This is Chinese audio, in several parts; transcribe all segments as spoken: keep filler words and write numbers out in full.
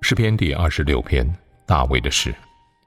诗篇第二十六篇，大卫的诗。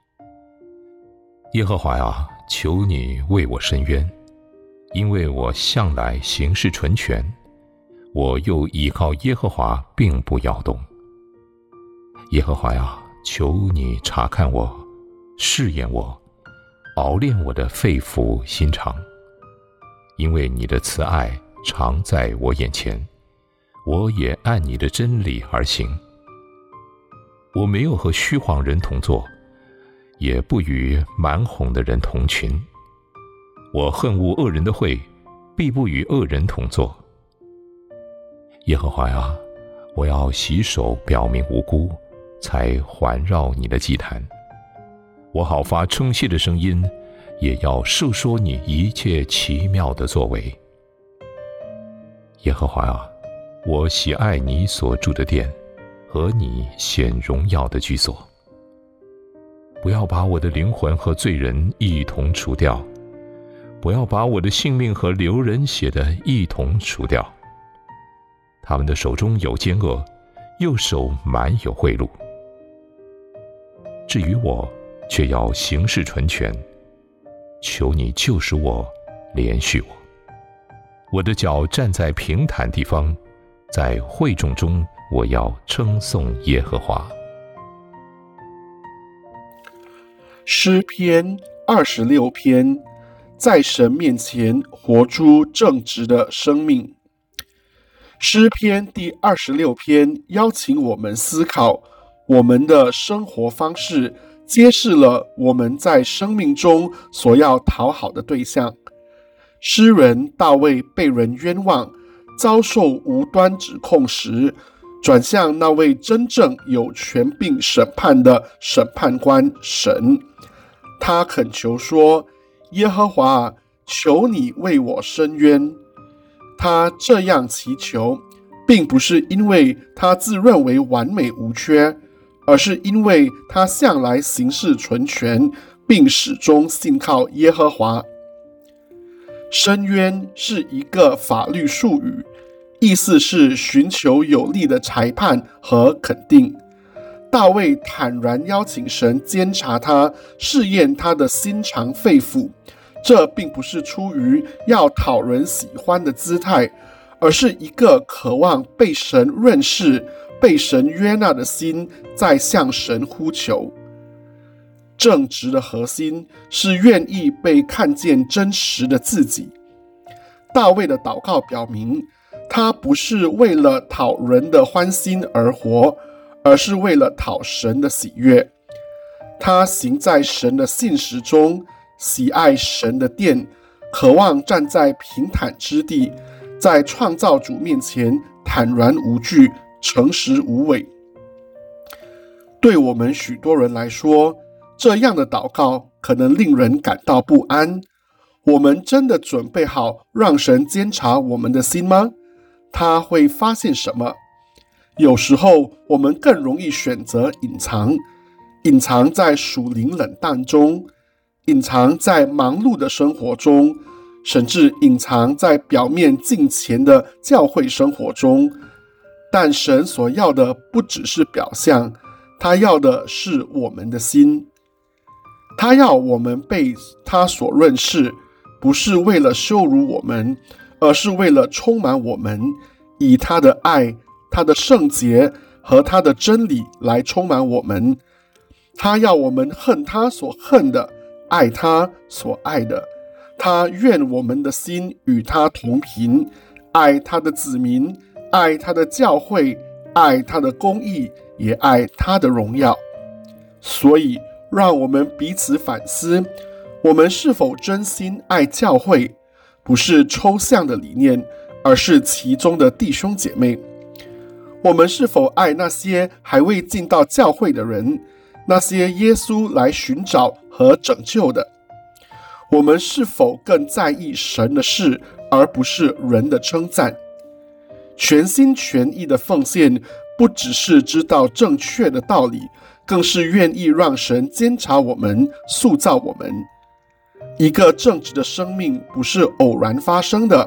耶和华啊，求你为我伸冤，因为我向来行事纯全，我又倚靠耶和华，并不摇动。耶和华啊，求你察看我，试验我，熬炼我的肺腑心肠，因为你的慈爱常在我眼前，我也按你的真理而行。我没有和虚谎人同坐，也不与蛮哄的人同群。我恨恶恶人的会，必不与恶人同坐。耶和华啊，我要洗手表明无辜，才环绕你的祭坛。我好发称谢的声音，也要述说你一切奇妙的作为。耶和华啊，我喜爱你所住的殿，和你显荣耀的居所。不要把我的灵魂和罪人一同除掉，不要把我的性命和流人血的一同除掉。他们的手中有奸恶，右手满有贿赂。至于我，却要行事纯全，求你救赎我，怜恤我。我的脚站在平坦地方，在会众中，我要称颂耶和华。 诗篇二十六篇，在神面前活出正直的生命。诗篇第二十六篇邀请我们思考我们的生活方式，揭示了我们在生命中所要讨好的对象。诗人大卫被人冤枉，遭受无端指控时，转向那位真正有权柄审判的审判官神。他恳求说：耶和华，求你为我伸冤。他这样祈求，并不是因为他自认为完美无缺，而是因为他向来行事纯全，并始终信靠耶和华。伸冤是一个法律术语，意思是寻求有力的裁判和肯定。大卫坦然邀请神监察他，试验他的心肠肺腑，这并不是出于要讨人喜欢的姿态，而是一个渴望被神认识、被神悦纳的心在向神呼求。正直的核心是愿意被看见真实的自己。大卫的祷告表明，他不是为了讨人的欢心而活，而是为了讨神的喜悦。他行在神的信实中，喜爱神的殿，渴望站在平坦之地，在创造主面前坦然无惧，诚实无伪。对我们许多人来说，这样的祷告可能令人感到不安。我们真的准备好让神监察我们的心吗？他会发现什么？有时候我们更容易选择隐藏，隐藏在属灵冷淡中，隐藏在忙碌的生活中，甚至隐藏在表面敬虔的教会生活中。但神所要的不只是表象，他要的是我们的心。他要我们被他所认识，不是为了羞辱我们，而是为了充满我们，以他的爱、他的圣洁和他的真理来充满我们。他要我们恨他所恨的，爱他所爱的。他愿我们的心与他同频，爱他的子民，爱他的教会，爱他的公义，也爱他的荣耀。所以让我们彼此反思，我们是否真心爱教会，不是抽象的理念，而是其中的弟兄姐妹。我们是否爱那些还未进到教会的人，那些耶稣来寻找和拯救的？我们是否更在意神的事，而不是人的称赞？全心全意的奉献，不只是知道正确的道理，更是愿意让神监察我们，塑造我们。一个正直的生命不是偶然发生的，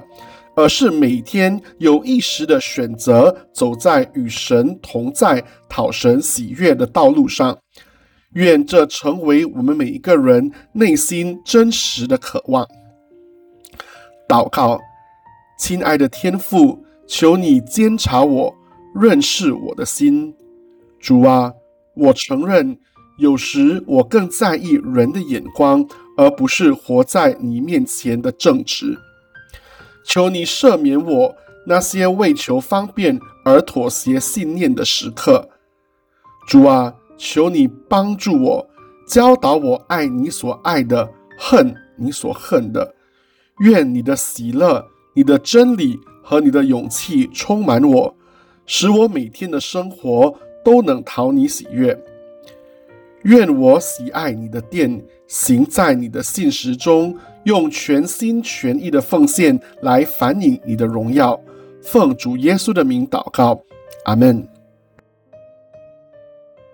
而是每天有意识的选择走在与神同在、讨神喜悦的道路上。愿这成为我们每一个人内心真实的渴望。祷告，亲爱的天父，求你监察我，认识我的心。主啊，我承认有时我更在意人的眼光，而不是活在你面前的正直。求你赦免我那些为求方便而妥协信念的时刻。主啊，求你帮助我，教导我爱你所爱的，恨你所恨的。愿你的喜乐、你的真理和你的勇气充满我，使我每天的生活都能讨你喜悦。愿我喜爱你的殿，行在你的信实中，用全心全意的奉献来反映你的荣耀。奉主耶稣的名祷告，阿们。